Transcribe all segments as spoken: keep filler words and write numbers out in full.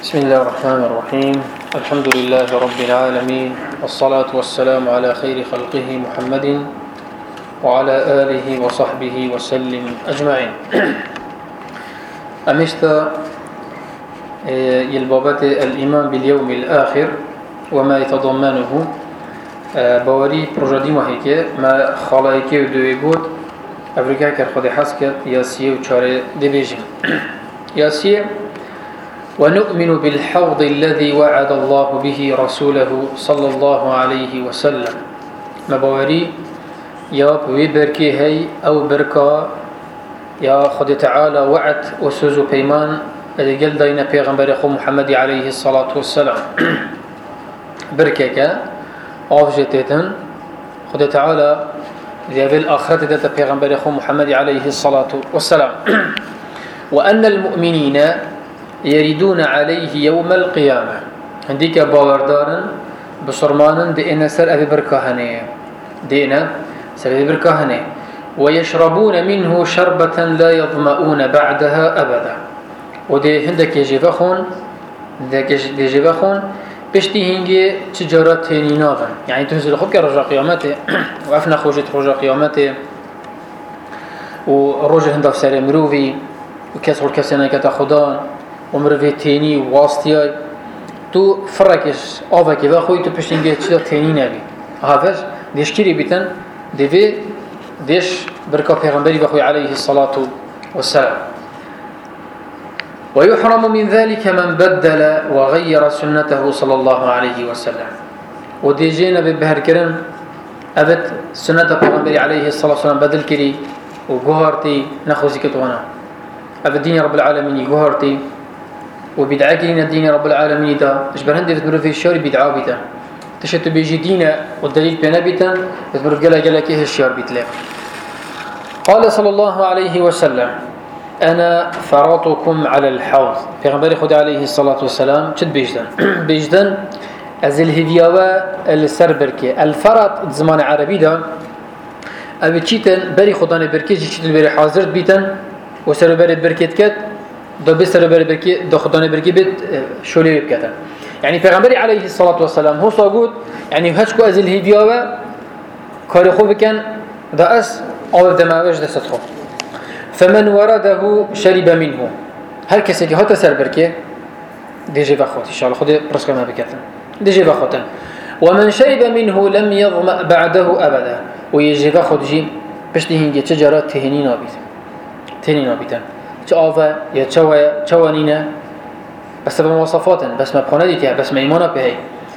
بسم الله الرحمن الرحيم. الحمد لله رب العالمين، والصلاة والسلام على خير خلقه محمد وعلى آله وصحبه وسلم أجمعين. أمشتا يلبابت الإيمان باليوم الآخر وما يتضمنه بواري بروجدي وهيك ما خلايك ودويقود أفريقيا كرخد حسكت ياسية وشارة دبيجين. ياسية: ونؤمن بالحوض الذي وعد الله به رسوله صلى الله عليه وسلم. ما بواري يا بويبركي هي أو بركة يا خد تعالى وعد وسوزو بيمان اللي قل دينا بيغمبر أخو محمد عليه الصلاة والسلام. بركك أوفجتتن خد تعالى ذي الآخرة دات بيغمبر أخو محمد عليه الصلاة والسلام. وأن المؤمنين يريدون عليه يوم القيامة. عندك باوردارن بصرمانا دينا سر أبي بركاهنية دينا سر أبي بركاهنية ويشربون منه شربة لا يظمؤون بعدها أبدا. ودي هندك يجيبخون دي يجيبخون بشتي هنجي تجارات تنيناغن يعني تنزل خبك رجع قيامته وعفنا خوجت رجع قيامته ورجع هندف سر مروفي وكسر الكسنة كتاخدان ومروفي تيني وواستياي تو فرقش آفا كذا خوي تو بشتينجي تجار تنينابي هافش ديش كيري بيتن ديفي ديش بركة پیغمبري بخوي عليه الصلاة والسلام. ويحرم من ذلك من بدل وغير سنته صلى الله عليه وسلم. وديجينا ببهركرن أبد سنة پیغمبري عليه الصلاة والسلام بدل كري وقهرتي نخوزي كتوانا أبد دين رب العالمين قهرتي وبدعا كرينا دين رب العالمين دا اجبرهن دي تبرو في الشاري بدعا بيتا تشتو بيجي دينا والدليل بينا بيتا تبرو قلا قلا كيه الشار بيتلاق. قال صلى الله عليه وسلم: أنا فرطكم على الحوض. پیغمبر خدا عليه الصلاة والسلام چد بيجدن بيجدن از الهديوة السربركي الفرط زمان عربي دا أبي چيتن بري خدان بركي چيتن بري حاضر بيتن وسر بري بركيت كت دا بسر بري بركي دا خدان بركي بيت شولي بكتن. يعني پیغمبر عليه الصلاة والسلام هو صاقود يعني هشكو از الهديوة كاري خوب كان دا أس أو دماغش دست خوب. فمن ورده شرب منه. هر کسی که هات سر برکه دیجی بخوت ان شاء الله خود برسکه ما بکتن دیجی بخوتن. ومن شرب منه لم يظمأ بعده ابدا. ويجي بخوت جي بشتي هنگه تجارات تهني نابيت تهني نابيتن چه آوا یا چوا چوانینا بس بمواصفاتن بس ما بخونديتها بس ما ايمانا بهي.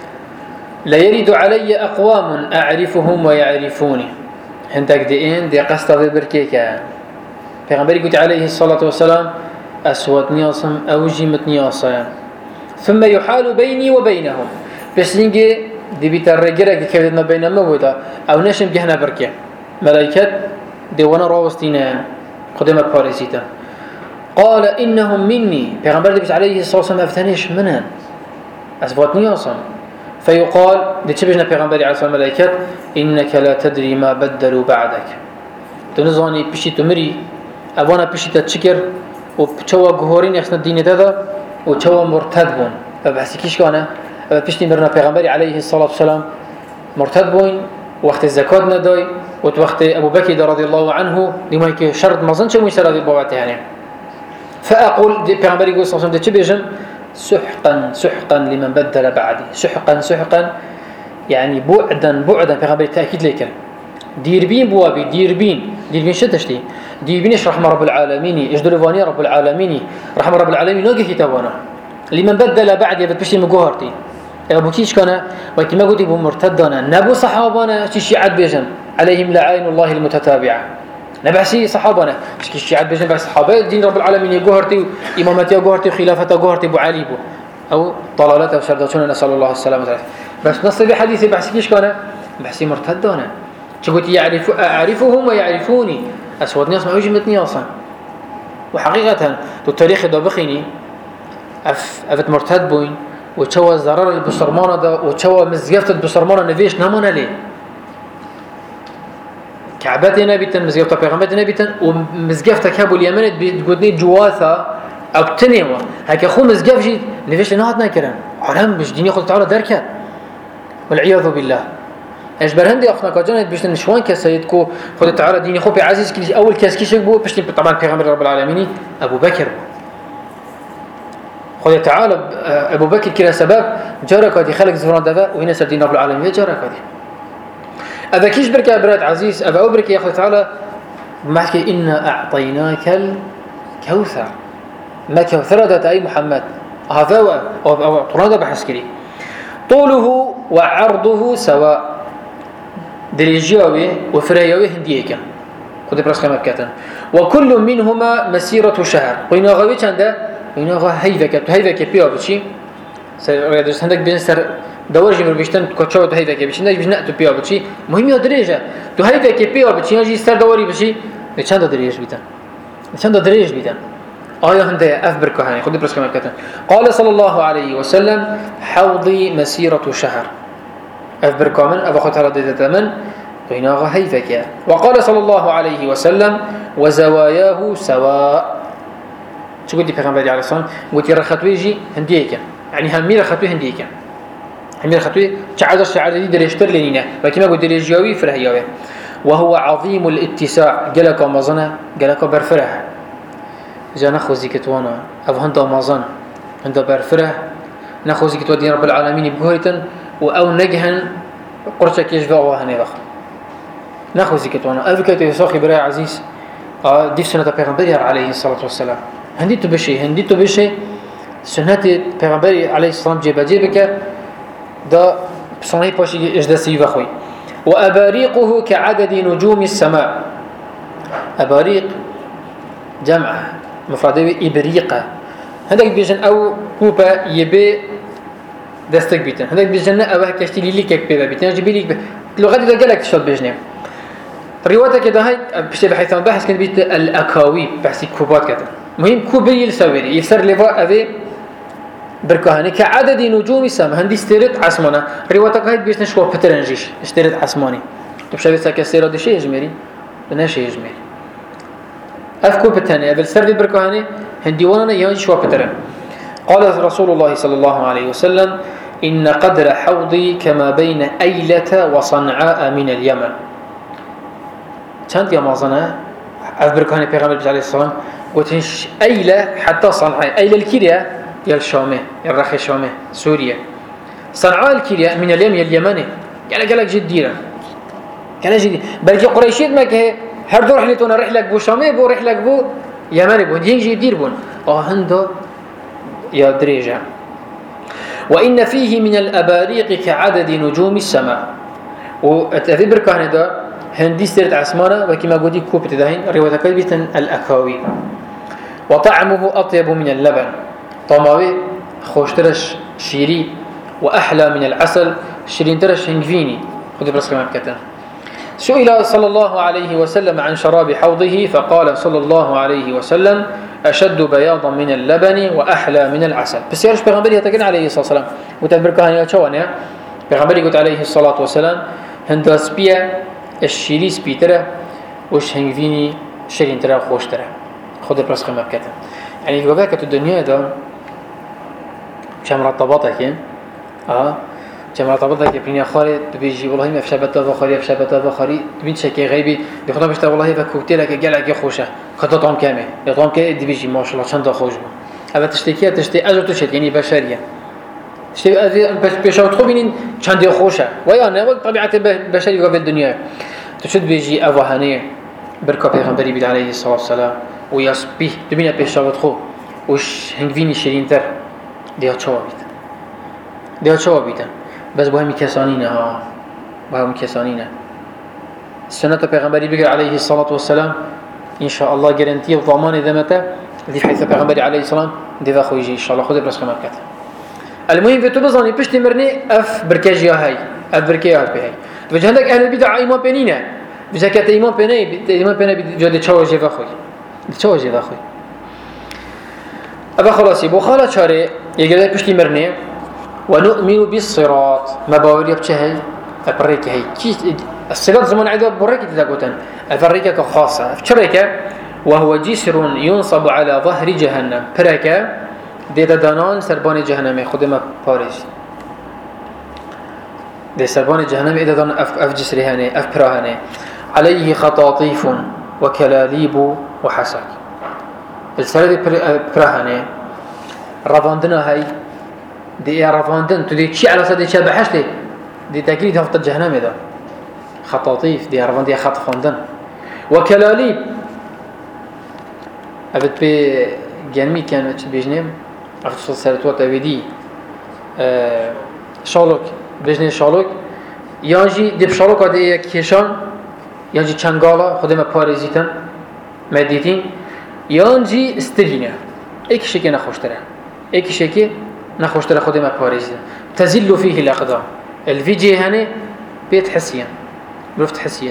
لا يرد علي اقوام اعرفهم ويعرفوني. هندك دين دي قصد بركه پیغمبری قلت عليه الصلاة والسلام أسود نياصم أو جيمت نياصم ثم يحال بيني وبينهم بس نيجي دي بيترجرك دي كذا بين مودا أو نشم جهنا بركة ملائكة دي وانا راوستينا قدام باريسيتا. قال إنهم مني پیغمبر دي عليه الصلاة والسلام أفتنيش منها أسود نياصم. فيقال دي تبجنا پیغمبري عليه الصلاة والسلام إنك لا تدري ما بدلوا بعدك. تنظاني بشي تمري أبوانا بشي تتشكر وبتشوى جهورين يخسن الدين هذا وتشوى مرتد بون. فبحسي كيش كانه بشتي مرنا پیغمبري عليه الصلاة والسلام مرتد بون وقت الزكاة نداي وقت أبو بكر رضي الله عنه دي ما يك شرط ما ظنش مو يسرى بوابته يعني. فأقول پیغمبري يقول صلى الله عليه وسلم تبيجم سحقا سحقا لمن بدل بعدي سحقا سحقا يعني بعدا بعدا پیغمبري تأكيد لكن ديربين بوابي ديربين ديربين شدشتي ديربينش رحمة رب العالمين اجدلواني رب العالمين رحمة رب العالمين نوجه كتابنا لمن بدل بعد يبت بشتي مجوهرتي ابو كيش كان وقت ما قلت ابو مرتدنا نبو صحابنا شيعة بيجن عليهم لعين الله المتتابعة نبعسي صحابنا شيعة بيجن بس صحابه دين رب العالمين جوهرتي امامتي جوهرتي خلافته جوهرتي ابو علي بو او ضلالته وشردتنا نسال الله السلامه والعافيه. بس نص بحديث بحث كيش كان بحثي مرتدنا قلت يعرف أعرفهم ويعرفوني أسود ناس ما يجمتني أصلا. وحقيقة التاريخ ده بخيني أف أفت مرتد بوين وتشوى الزرار البصرمانة ده وتشوى مزجفة البصرمانة نفيش نمونا ليه كعبتنا بيتن مزجفة بيغمبتنا بيتن ومزجفة كابو اليمن بتقولني جواثة أو تنيمه هكا خو مزقف جيد نفيش لنهات ناكرن حرام مش ديني خود تعالى دركات والعياذ بالله ايش برهندي اخنا كجانت بيشتن شوان كسيدكو خود تعالى ديني خو بعزيز كلي اول كاس كيشك بو بيشتن طبعا پیغمبر رب العالمين ابو بكر خود تعالى ابو بكر كلا سبب جارك دي خلق زفران دفا وهنا سر دين رب العالمين جارك دي اذا كيش بركه برات عزيز ابا ابرك يا اخي تعالى محكي إنا أعطيناك الكوثر ما كوثر أي محمد هذا أو طرنا بحسكري طوله وعرضه سواء درجيوي وفريوي هنديك خذ براسك مكة وكل منهما مسيرة شهر وإن غوي كان وإن غا هيفك هيفك بيا بشي سر عندك بين سر دورج من بيشتن كوتشو تو هيفك بشي نجي بنأتو بيا بشي مهم يا درجة تو هيفك بيا بشي نجي سر دوري بشي لچند درجة بيتن لچند درجة بيتن آية هنده أف بركهاني خذ براسك مكة قال صلى الله عليه وسلم حوضي مسيرة شهر أف بركامن أبو خطر ديتمن وإن غا هيفك وقال صلى الله عليه وسلم وزواياه سواء شو قلت پیغمبر عليه الصلاة قلت رختوي جي هنديك يعني هم رختوي هنديك هم رختوي تعذر شعر دي درجتر لينا ولكن ما قلت درجيوي فرهيوي وهو عظيم الاتساع قالك مازنا قالك برفره جا نخوزي كتوانا او هندا مازن هندا برفره نخوزي كتوا دين رب العالمين بقويتن او نجهن قرشة كيشفا وهني بخ نخوزي كتوانا افكت يساخي براي عزيز اه دي سنة پیغمبر عليه الصلاة والسلام هندي تو بشي هندي تو بشي سنة پیغمبر عليه السلام جيبا جيبك دا بصنعي باشي اجدسي بخوي وأباريقه كعدد نجوم السماء أباريق جمع مفرده إبريقة هذاك بيجن أو كوبا يبي دستك بيتن هذاك بيجن أو هكشتي لي ليك بيبا بيتن جبي ليك لغة ده قالك شو بيجنه رواية كده هاي بشي بحيث ما بحث كان بيت الأكاوي بحث كوبات كده مهم كوبي يلسوي يفسر لفا أذي بركهاني كعدد نجوم السماء هندي استيرت عسمانة روايتك هاي بيش نشكو بترنجيش استيرت عسماني طب شايف ساكا استيرت دي شيء يجمري بنا شيء يجمري أفكو بتاني أبل سر بركهاني هندي وانا يهاني شو بترن قال رسول الله صلى الله عليه وسلم إن قدر حوضي كما بين أيلة وصنعاء من اليمن كانت يا مازنا أف بركهاني بيغمبر عليه السلام قلتش أيلة حتى صنعاء أيلة الكيريا يا الشامي يا الرخي الشامي سوريا صنعاء الكيريا من اليمن يا اليمني قال قالك جديرة قال جدي بلكي قريشيت ما كه هر دور رحلتنا رحلك بو شامي بو رحلك بو يمني بو يجي يدير بون اه هندا يا دريجة وإن فيه من الأباريق كعدد نجوم السماء وتذبر كان ده هندي سيرت عسمانة وكما قلت كوب تدهين رواية بيتن الأكاوي وطعمه أطيب من اللبن طماوي خوشترش شيري وأحلى من العسل شيرين ترش هنجفيني خذ برسك ما بكتن سئل صلى الله عليه وسلم عن شراب حوضه فقال صلى الله عليه وسلم أشد بياضا من اللبن وأحلى من العسل بس يارش بيغمبري يتقن عليه الصلاة والسلام وتدبر كهاني وشوانيا بيغمبري قلت عليه الصلاة والسلام هندا سبيا الشيري سبيتره وش هنجفيني شيرين ترى خوشتره خذ برسك ما بكتن يعني في وفاكة الدنيا ده كم رطباتك اه كم رطباتك يبني خالد بيجي والله ما في شبته وخالي في شبته وخالي تبين شيء غيبي يخدم بيشتغل والله فكوكتيلك قالك يا خوشه خطط طعم كامل يا طعم كامل بيجي ما شاء الله شنطه خوش أبى تشتكي تشتكي أجر تشتكي يعني بشرية تشتكي بس بيشاو تخبينين شنطه خوشه ويا أنا طبيعة بشرية قبل الدنيا تشد بيجي أوهانية بركة بيغمبري بيد عليه الصلاة والسلام ويسبيه تبين بيشاو تخو وش هنجفيني شيرين تر ديها شوا بيت ديها شوا بيت بس بهم كسانينه ها بهم كسانينه السنة پیغمبری بگر عليه الصلاة والسلام إن شاء الله جرنتي وضمان ذمته ذي حيث پیغمبری عليه السلام ديها خويجي إن شاء الله خذ برس كمركت المهم في تبزاني بيش تمرني أف بركاجيا هاي أف بركاجيا هاي وجهندك أهل البدع إيمان بينينا بزكاة إيمان بيني إيمان بيني جود تشوجي فخوي تشوجي فخوي أبا خلاصي بو خالة شاري يقدر بيش تمرني ونؤمن بالصراط ما باوري بشهي أبريك هاي الصراط زمان عيدا بريك تدقوتن أبريك كخاصة شريك وهو جسر ينصب على ظهر جهنم بركة ديتا دانان سربان جهنم خدمة باريس دي سربان جهنم إذا دان أف, أف جسر هاني أف براهاني عليه خطاطيف وكلاليب وحسك السرد براهاني رفاندنا هاي دي رفاندن تدي شي على صدي شي بحشتي دي تأكيد هفت جهنم إذا خطاطيف دي رفاند دي خطفاندن وكلاليب أبد بي جنمي كان بيجنم أخذ سرطوات أبدي أه شالوك بيجني شالوك يانجي دب شالوك هذا كيشان يانجي چنگالا خدمة بارزيتن مديتين يانجي استرينا ايك شيء نخوشتره ايك شيء نخوشتره خدمة بارزيتن تزل فيه الأقدام الفيجي هنا بيت حسيا مفت حسيا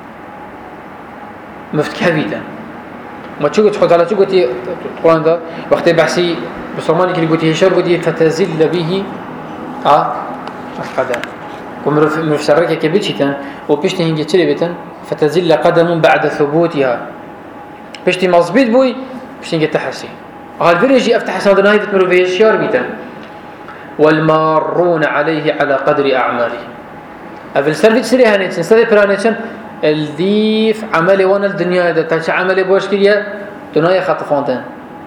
مفت كبيدا ما تشوف تحط على تشوف تي تقولن ده وقت بحثي بسرماني كي قلت هشام قلت فتزل به اه القدم ومرف مرف سرك كبيتشتن وبيشتي هنجي تشري بيتن فتزل قدم بعد ثبوتها بيشتي مظبوط بوي بيشتي هنجي تحسي قال فريجي افتح صندوق هاي بتمر به الشيار بيتن والمارون عليه على قدر اعماله افل سرفيت سري هاني سنسدي برانيشن الديف عملي وانا الدنيا ده تاش عملي بوش كريا دنيا خطفاندن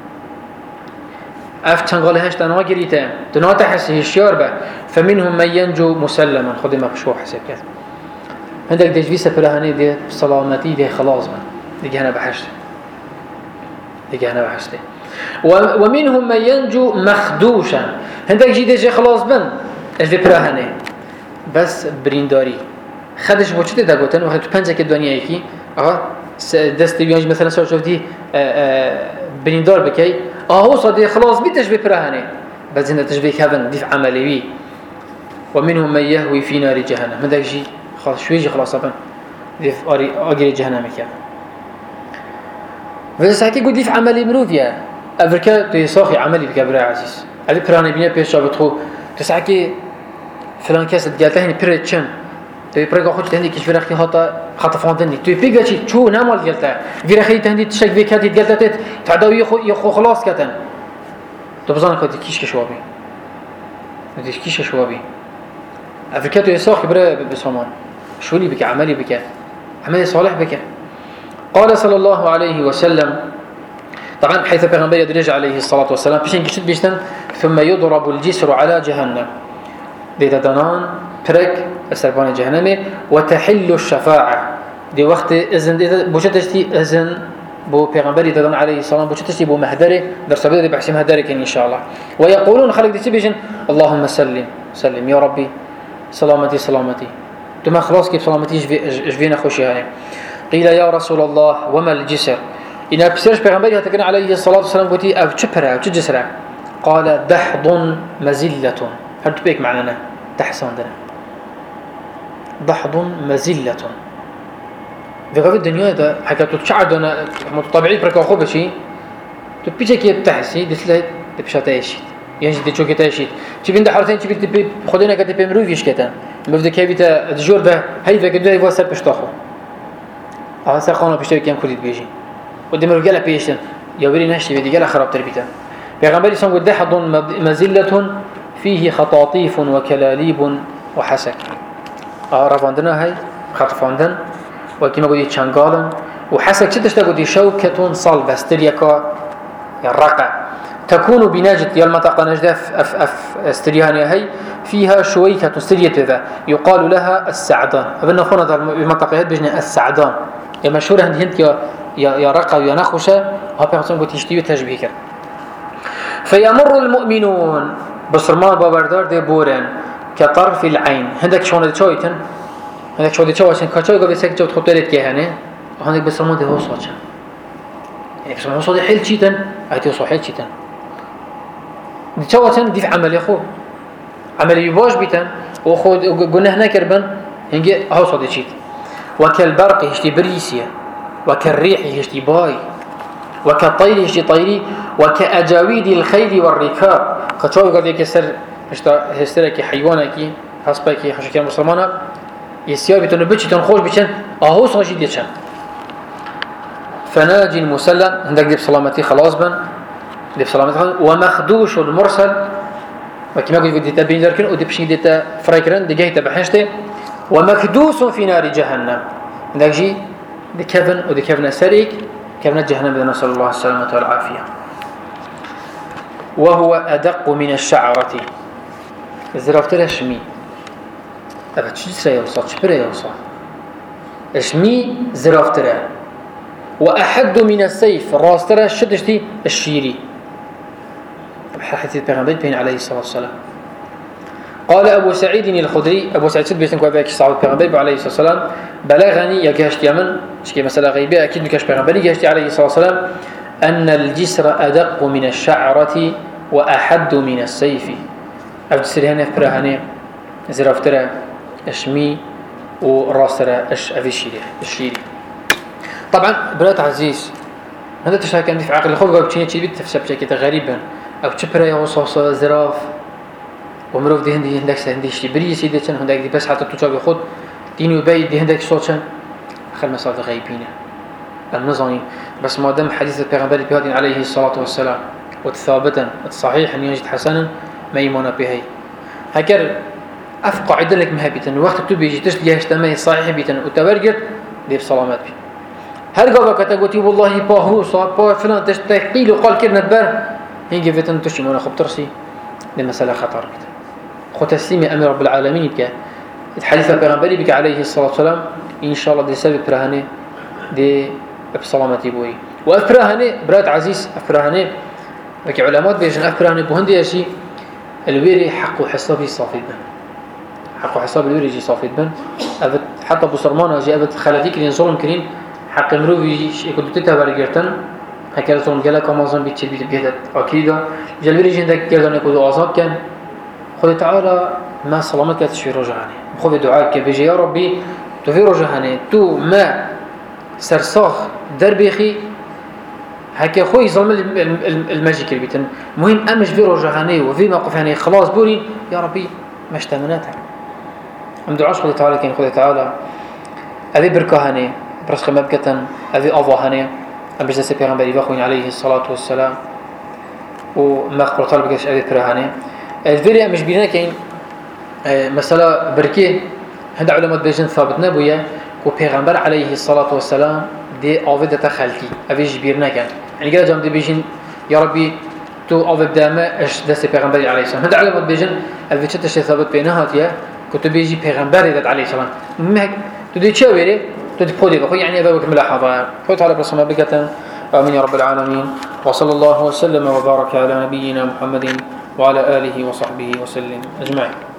اف تنقل هشت انا قريتان دنيا تحس هشيار به فمنهم من ينجو مسلما خدي ما بشو حسب كذا عندك ديج فيسا برهاني دي سلامتي دي خلاص من دي انا بحشت دي انا بحشت ومنهم من ينجو مخدوشا عندك جي دي خلاص بن ايش دي برهاني بس برينداري خدش بو چته داگوتن وقتی پنجه که دنیایی کی آها دست بیانج مثلا سر شفتی بریندار بکی آهو صدی خلاص بیتش بپرهنه بزنده تشبیه کردن دیف عملی بی ومنهم من يهوي في نار جهنم من داك شيء خلاص شويجي خلاص طبعا ديف اري اجري جهنم كده بس هكي قد ديف عملي مروفيا افريكا تيساخي عملي بكبر عزيز علي براني بينا بيش بتخو تسعكي فلان كاس قالته هني بريتشن توی پرگاه خودت هندی کشور اخی هاتا خطفاندنی توی پیگا چی چو نمال گلته ویر خیلی هندی تشک ویکتی گلته تعداوی خو یخو خلاص کتن تو بزن کدی کیش کشوابی ندیش کیش کشوابی افریقا توی ساخی بره بسامان شولی بک عملی بک عمل صالح بك. قال صلى الله عليه وسلم طبعا حيث پیغمبر يدرج عليه الصلاة والسلام بشين كشت بيشتن ثم يضرب الجسر على جهنم ديتا دانان برك السربان جهنم وتحل الشفاعة دي وقت إذن ديتا بوشتشتي إذن بو پیغمبر دادن عليه السلام بوشتشتي بو مهدره در سبيل دي بحسي مهدره كن إن شاء الله ويقولون خلق دي تبيجن اللهم سلم سلم يا ربي سلامتي سلامتي تما خلاص كيف سلامتي جفينا خوشي هاي. قيل يا رسول الله وما الجسر إن بسيرش پیغمبر هتكن عليه الصلاة والسلام قلتي أو چپره أو چجسره قال دحض مزلة هل تبيك معنا تحسان دنا دحض مزلة في غير الدنيا ده حكا تتشعر أنا متطبعي بركا خوب شيء تبيجي كي بتحسي دسلت تبشات ايشيت يعني دي شو كده ايشيت تبين ده حرتين تبي تبي خدينا كده بمروف يشكتان مفد كيفيتا دجور ده هاي فكده يوصل بشتاخو اه ساقانا بشتري كام كليت بيجي ودم رجاله بيشن يوري نشتي بدي جاله خراب تربيته پیغمبر اسلام قد دحض مزلة فيه خطاطيف وكلاليب وحسك اه رفاندنا هاي خطفاندن وكما قد يتشنقالن وحسك شدش تقول شوكة صلبة استريكا يرقع تكون بناجد يا المنطقة نجدة أف أف استريانيا هي فيها شويكة استريت ذا يقال لها السعدان أبنا خونا المنطقة هي بجنا السعدان يا مشهورة هند هند يا يا يا رقع يا نخوشة هابيعطون قلت يشتيو تشبيهك فيمر المؤمنون بصرمان بابردار دي بورن كطرف العين هندك شلون تشويتن هندك شلون تشويتن كشوي قبل سك جو تخطط لك هنا وهندك بصرمان ده هو صوتشن يعني بصرمان صوت حيل شيتن أيتي صوت حيل شيتن تشويتن دي في عمل يخو عمل يباش بيتن وخود قلنا هنا كربن هنجي هو صوت شيت وكالبرق يشتي بريسيا وكالريح يشتي باي وكالطير يشتي طيري وكأجاويد الخيل والركاب كشوي قد يكسر هشتا هسترك حيوانك حسبك حشكي مسلمانا يسيا بتنو بيتشتن خوش بيتشن اهو صاجي ديتشن فناج مسلم عندك دي بسلامتي خلاص بن دي بسلامتي خلاص ومخدوش المرسل وكما قلت دي تبين ذلك ودي بشي دي فريكرن دي جهه بحشته ومكدوس في نار جهنم عندك جي دي كفن ودي كفن سريك كفن جهنم نسأل الله السلامة والعافية وهو أدق من الشعرة الزرافة الشمي أبا تشجسر يوصل شبرا يوصل الشمي زرافة وأحد من السيف الراس ترى الشدشتي الشيري حديث البيغمبر بين عليه الصلاة والسلام قال أبو سعيد الخدري أبو سعيد بيتن كوابك صحابة البيغمبر عليه الصلاة والسلام بلغني يجاشت يمن شكي مسألة غيبية أكيد بكاش بيغمبر يجاشت عليه الصلاة والسلام أن الجسر أدق من الشعرة وأحد من السيف أبو سعيد هنا في براهنة زرافترة أشمي وراسرة أش أفي الشيري الشيري طبعا بلاد عزيز هذا تشاهد كان في عقل الخوف قبل تشيني تشيبت تفسب شكل غريبا أو تشبرا يوصوص زراف ومروف دي هندي هندك هندي شي بري سيدي كان هندك دي بس حتى تجاب ياخذ دين وباي دي هندك صوتشن خل مسافه غيبينه النظامي بس ما دام حديث البيغمبر بهذه عليه الصلاه والسلام وثابتا الصحيح ان يجد حسنا ما يمون به هكر افقع عدلك مهبتا وقت تبي يجي تشلي اجتماعي صحيح بيتن وتبرجت دي بسلامات بي هل قال كتقولي والله باهو صاب با فلان تشتقيل وقال كده نتبر هيجي فتن تشي منا خب ترسي دي مساله خطر خو تسليم امر رب العالمين بك الحديث البيغمبري بك عليه الصلاه والسلام ان شاء الله دي سبب برهانه دي بسلامتي بوي وافرهانه برات عزيز افرهانه بك علماء بيجن افرهانه بوهندي شيء الويري حق حسابي صافي بن حق حساب الويري جي صافي بن ابد حتى بصرمانه جي ابد خلاتيك اللي ظلم كرين حق مروي يكون تتبرجرتن هكذا ظلم قالك امازون بيتشي بيت بيت اكيدا جلبري جندك كذا يكون عذاب كان خذ تعالى ما سلامتك تشفي رجعني خذ دعائك بيجي يا ربي تفي رجعني تو ما سرساخ دربيخي هكا خوي ظلم الماجيك البيتن مهم امش في رجعني وفي موقف يعني خلاص بوري يا ربي ما اشتمناتها ام دعاش خذ تعالى كان خذ تعالى ابي بركهاني برسخ مبكة ابي اضاهاني ام بجلس البيغمبر باخوين عليه الصلاه والسلام وما قبل طلبك ابي برهاني الفيري مش بينا كاين مسألة بركي هذا علماء بيجن ثابت نبويا وبيغمبر عليه الصلاة والسلام دي أوفد تخلتي أفيش بيرنا كان يعني قال جام دي بيجن يا ربي تو أوفد داما إيش دست بيغمبر عليه السلام هذا علماء بيجن الفيش تشي ثابت بينها تيا كنت بيجي بيغمبر ذات عليه السلام ما تدي تشاوري تدي بودي بخو يعني هذا وقت ملاحظة فوت على بسمة بكتن آمين يا رب العالمين وصلى الله وسلم وبارك على نبينا محمد وعلى آله وصحبه وسلم أجمعين.